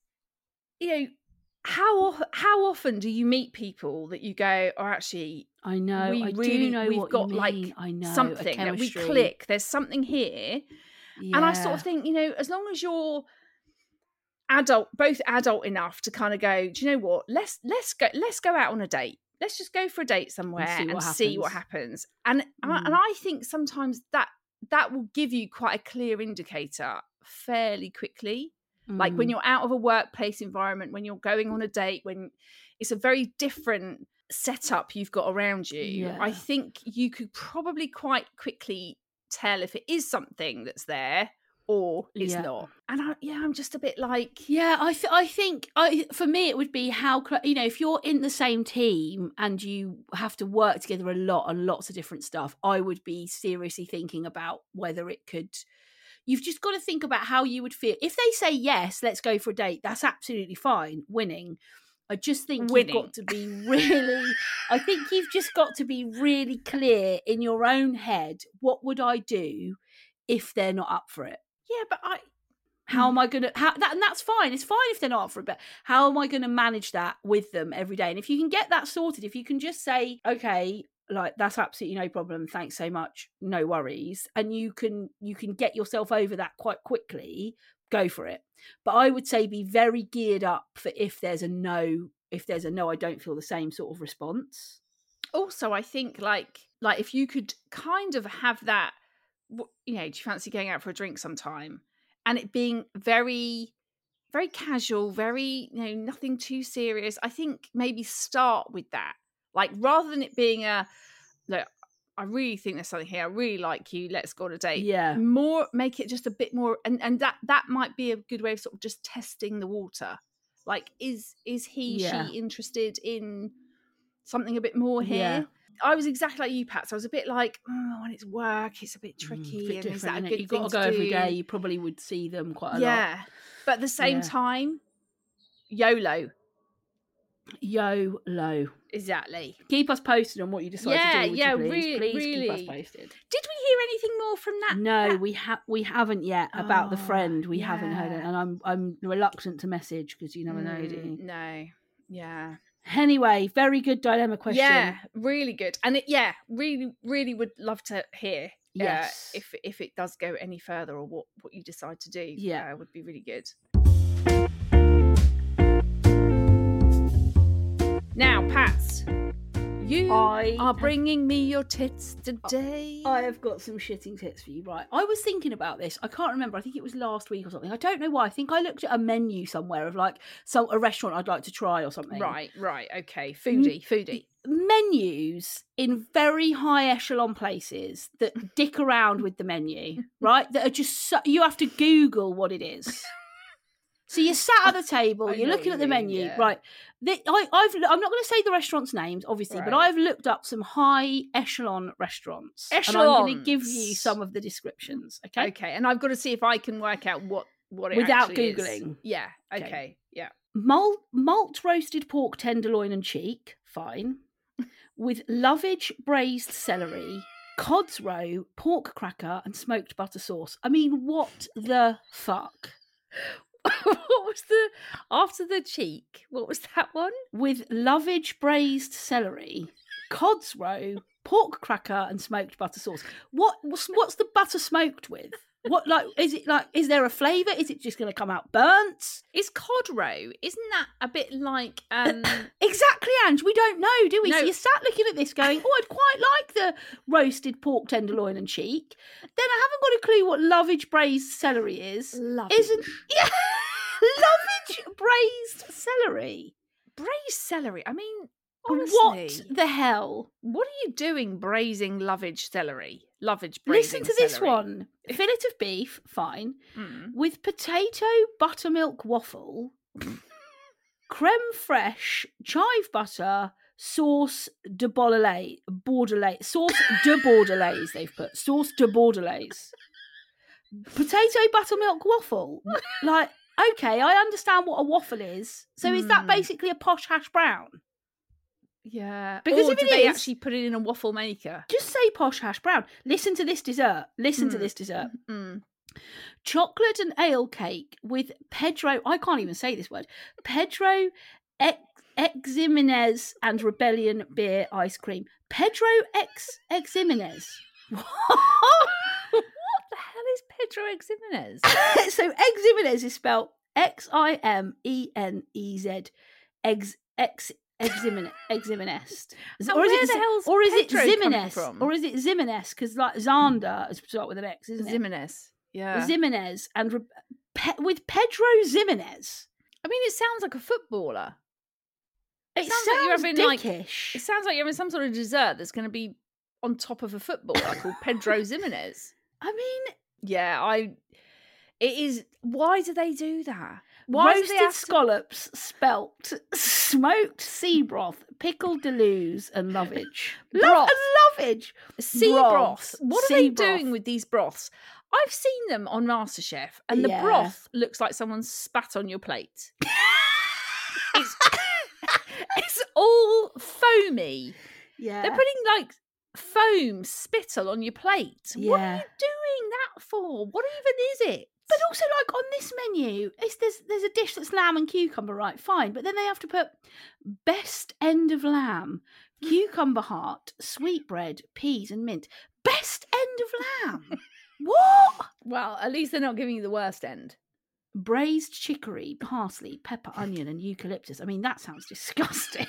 you know, how how often do you meet people that you go, or actually, I know. we I really do know we've what got you like mean. I know a something that we chemistry. click. There's something here, Yeah. and I sort of think, you know, as long as you're adult, both adult enough to kind of go, do you know what? Let's let's go let's go out on a date. Let's just go for a date somewhere see and what see what happens. happens. And I, and Mm. I think sometimes that that will give you quite a clear indicator fairly quickly. Like when Mm. you're out of a workplace environment, when you're going on a date, when it's a very different setup you've got around you, I Yeah. think you could probably quite quickly tell if it is something that's there or it's Yeah. not. And I, yeah, I'm just a bit like, Yeah, I th- I think I for me it would be how cl- you know, if you're in the same team and you have to work together a lot on lots of different stuff, I would be seriously thinking about whether it could. You've just got to think about how you would feel if they say yes, let's go for a date. That's absolutely fine, winning. I just think you've Winning. got to be really. I think you've just got to be really clear in your own head. What would I do if they're not up for it? yeah, but I, How am I going to, how that, and that's fine. It's fine if they're not up for it, but how am I going to manage that with them every day? And if you can get that sorted, if you can just say, okay, like that's absolutely no problem. Thanks so much. No worries. And you can, you can get yourself over that quite quickly, go for it. But I would say be very geared up for if there's a no, if there's a no, I don't feel the same sort of response. also I think like like if you could kind of have that, w- you know, do you fancy going out for a drink sometime, and it being very very casual, very, you know, nothing too serious. I think maybe start with that, like rather than it being a, look, I really think there's something here, I really like you, let's go on a date. Yeah. More, make it just a bit more, and and that that might be a good way of sort of just testing the water. Like, is is he Yeah. she interested in something a bit more here? Yeah. I was exactly like you, Pat. So I was a bit like, oh, when it's work, it's a bit Mm, tricky. it's a bit and is that a different, innit? good You've thing got to go to every do? day. You probably would see them quite a lot. Yeah. But at the same Yeah. time, YOLO. YOLO. Exactly. Keep us posted on what you decide Yeah, to do. Would yeah, you please? really- please keep us really. posted. Did we hear anything more from that? No, that- we have we haven't yet about the Oh, friend. We haven't heard it, yeah. and I'm I'm reluctant to message because you never know, do Mm, you? No. Yeah. Anyway, very good dilemma question. Yeah, really good. And it, yeah, really, really would love to hear uh, Yes. if if it does go any further, or what, what you decide to do. Yeah. uh, would be really good. Now, Pat, you I are have- bringing me your tits today. I have got some shitting tips for you. Right, I was thinking about this. I can't remember. I think it was last week or something. I don't know why. I think I looked at a menu somewhere of like some a restaurant I'd like to try or something. Right, right, okay. Foodie, foodie. Menus in very high echelon places that dick around with the menu, right? That are just so, you have to Google what it is. So you're sat at the table, I you're know looking what at you the mean, menu, yeah. right? The, I, I've I'm not going to say the restaurants' names, obviously, but Right. I've looked up some high echelon restaurants, and I'm going to give you Echelons. some of the descriptions. Okay. Okay, and I've got to see if I can work out what what it Without actually is. Googling. Yeah. Okay. Okay. Yeah. Malt, malt roasted pork tenderloin and cheek, fine. With lovage braised celery, cod's roe, pork cracker, and smoked butter sauce. I mean, what the fuck? What was the after the cheek? What was that one? With lovage braised celery, cod's roe, pork cracker, and smoked butter sauce. What what's, what's the butter smoked with? What, like, is it like, is there a flavour? Is it just going to come out burnt? Is cod roe? Isn't that a bit like um? Exactly, Ange. We don't know, do we? No. So you're sat looking at this going, oh, I'd quite like the roasted pork tenderloin and cheek. Then I haven't got a clue what lovage braised celery is. Lovage. Isn't yeah, lovage braised celery? braised celery? I mean, What honestly, the hell? what are you doing braising lovage celery? Lovage Listen braising to this celery? one. Fillet of beef, fine. Mm. With potato buttermilk waffle. creme fraiche, chive butter, sauce de Bordelaise, Bordelaise, sauce de Bordelaise. They've put sauce de Bordelaise, potato buttermilk waffle. Like, okay, I understand what a waffle is. So is that Mm. basically a posh hash brown? Yeah. Because Or if do it they is- actually put it in a waffle maker? Just say posh hash brown. Listen to this dessert. Listen to Mm. this dessert. Mm. Chocolate and ale cake with Pedro. I can't even say this word. Pedro ex, Eximenez and Rebellion beer ice cream. Pedro ex Eximenez. What? What the hell is Pedro Eximenez? So Eximenez is spelled X I M E N E Z. Ex ex Eximen Eximenez. And Or is where it the hell's or is it Pedro coming Zimenez? from? Or is it Zimenez? Because like Xander is start with an X, isn't it? Zimenez. Yeah. Zimenez and Re- Pe- with Pedro Zimenez. I mean, it sounds like a footballer. It sounds sounds, like you're having, like- dickish. It sounds like you're having some sort of dessert that's going to be on top of a footballer called Pedro Zimenez. I mean, Yeah, I. It is. Why do they do that? Why do roasted they have to- scallops, spelt, smoked sea broth, pickled deluse, and lovage. Love Broth. and lovage. sea broth, broths? What are sea they broth. doing with these broths? I've seen them on MasterChef, and the Yeah. broth looks like someone spat on your plate. it's, it's all foamy. Yeah. They're putting like foam spittle on your plate. What are Yeah. you doing that for? What even is it? But also, like on this menu, it's, there's there's a dish that's lamb and cucumber, right? Fine, but then they have to put best end of lamb, cucumber heart, sweetbread, peas, and mint. Best end of lamb. What? Well, at least they're not giving you the worst end. Braised chicory, parsley, pepper, onion, and eucalyptus. I mean, that sounds disgusting.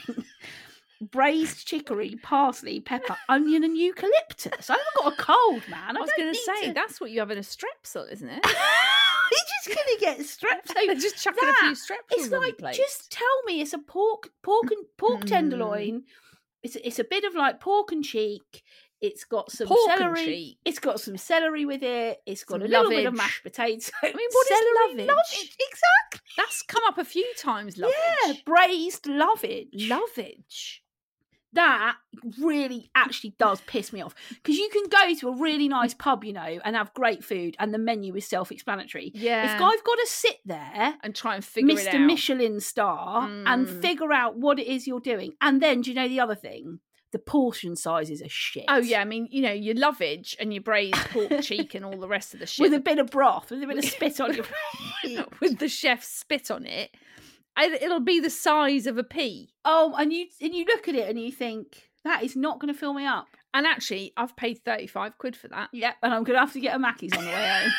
Braised chicory, parsley, pepper, onion, and eucalyptus. I haven't got a cold, man. I, I was don't going to need say to- that's what you have in a strepsil, isn't it? You're just gonna get strep. They're So just chucking a few that, strepsils it's on your like, plate. just tell me it's a pork, pork and pork Mm. tenderloin. It's it's a bit of like pork and cheek. It's got some Pork and celery. cheek. It's got some celery with it. It's got Some a little bit of lovage. mashed potato. I mean, what is celery lovage? Exactly. That's come up a few times, lovage. Yeah, braised lovage. Lovage. That really actually does piss me off because you can go to a really nice pub, you know, and have great food, and the menu is self-explanatory. Yeah. If I've got to sit there, And try and figure it Mister out. Michelin star, and Mm. figure out what it is you're doing, and then do you know the other thing? The portion sizes are shit. Oh yeah, I mean, you know, your lovage and your braised pork cheek and all the rest of the shit with a bit of broth, with a bit of spit on your plate. with the chef's spit on it, and it'll be the size of a pea. Oh, and you and you look at it and you think that is not going to fill me up. And actually, I've paid thirty-five quid for that. Yep, and I'm going to have to get a Mackey's on the way home.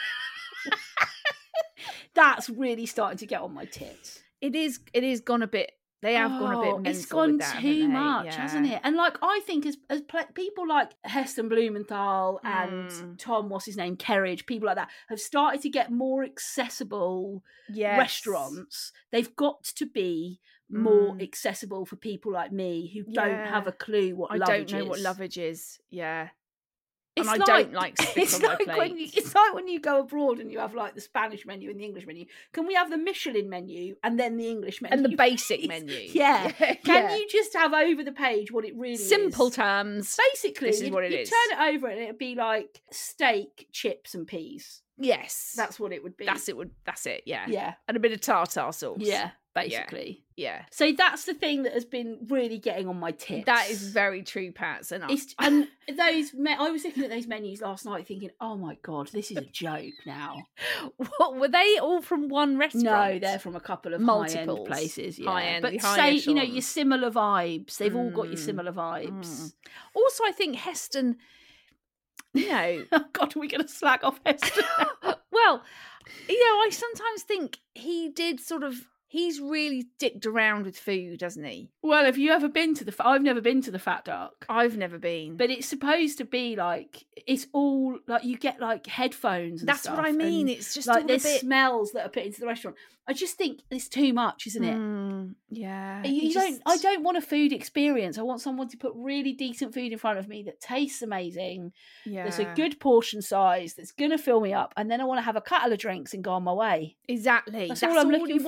That's really starting to get on my tits. It is. It is gone a bit. They have gone a bit Oh, mental. it's gone with that, too haven't they? much, Yeah. hasn't it? And like I think as as pl- people like Heston Blumenthal and Mm. Tom, what's his name, Kerridge, people like that have started to get more accessible Yes. restaurants. They've got to be more Mm. accessible for people like me who don't Yeah. have a clue what I lovage don't know what is. lovage is. Yeah. It's and I don't like spit it's on my like when plate. you, it's like when you go abroad and you have like the Spanish menu and the English menu. Can we have the Michelin menu and then the English menu? And the basic please? menu. Yeah. Can Yeah. you just have over the page what it really Simple is? terms. Basically, This is you'd, what it you'd is. turn it over and it'd be like steak, chips, and peas. Yes. That's what it would be. That's it. Would that's it? Yeah. Yeah, And a bit of tartar sauce. yeah, basically. Yeah. So that's the thing that has been really getting on my tits. That is very true, Pats. And I- It's, and those, me- I was looking at those menus last night, thinking, "Oh my god, this is a joke now." what, were they all from one restaurant? No, they're from a couple of high-end Multiples. places. Yeah, High-end, but the high say you know echelon. your similar vibes. They've all got your Mm, similar vibes. mm. Also, I think Heston. You know, Oh god, are we going to slag off Heston? well, you know, I sometimes think he did sort of. He's really dicked around with food, hasn't he? Well, have you ever been to the? Fa- I've never been to the Fat Duck, I've never been. but it's supposed to be like it's all like you get like headphones. And That's stuff, what I mean. and, It's just like all a there's bit. smells that are put into the restaurant. I just think it's too much, isn't it? Mm, yeah. You, he you don't. just- I don't want a food experience. I want someone to put really decent food in front of me that tastes amazing. Yeah. There's a good portion size that's gonna fill me up, and then I want to have a couple of drinks and go on my way. Exactly. That's That's, all I'm all looking you for. want.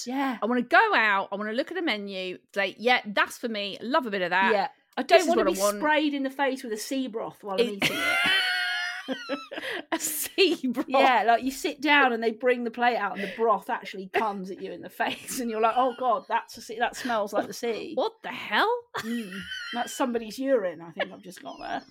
Yeah. I want to go out. I want to look at a menu. Say, yeah, that's for me. Love a bit of that. Yeah. I This don't is want to what be I want. sprayed in the face with a sea broth while I'm It- eating it. A sea broth. Yeah, like you sit down and they bring the plate out and the broth actually comes at you in the face and you're like, oh God, that's a sea- that smells like the sea. What the hell? Mm, that's somebody's urine, I think I've just got there.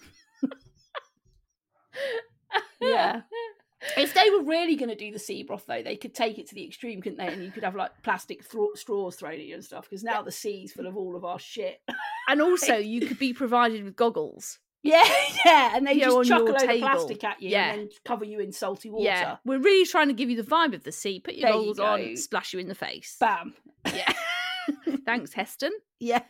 Yeah. If they were really going to do the sea broth, though, they could take it to the extreme, couldn't they? And you could have like plastic thro- straws thrown at you and stuff, because now the sea's full of all of our shit. And also, you could be provided with goggles. Yeah, yeah, and they You know, just on chuck a your load table. of plastic at you Yeah. and then cover you in salty water. Yeah, we're really trying to give you the vibe of the sea. Put your There you goggles on, go. splash you in the face. Bam. Yeah. Thanks, Heston. Yeah.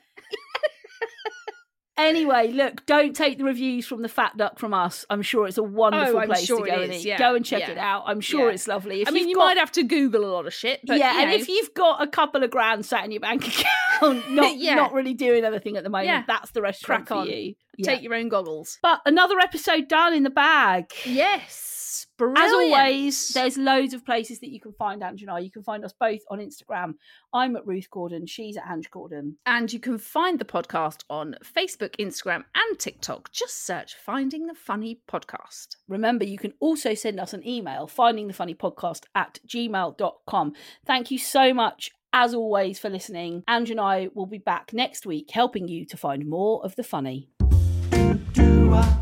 Anyway, look, don't take the reviews from the Fat Duck from us. I'm sure it's a wonderful Oh, I'm place sure to go it and is, eat. yeah, Go and check yeah. it out. I'm sure Yeah. it's lovely. If I mean, you've you got- might have to Google a lot of shit, but yeah, you and know, if you've got a couple of grand sat in your bank account, not Yeah. not really doing anything at the moment, Yeah. that's the restaurant Crack on. for you. take Yeah. your own goggles. But another episode done in the bag. Yes, brilliant. As always, there's loads of places that you can find Ange and I. You can find us both on Instagram. I'm at Ruth Gordon. She's at Ange Gordon. And you can find the podcast on Facebook, Instagram, and TikTok. Just search Finding the Funny Podcast. Remember, you can also send us an email, findingthefunnypodcast at gmail dot com. Thank you so much, as always, for listening. Ange and I will be back next week helping you to find more of the funny. Do I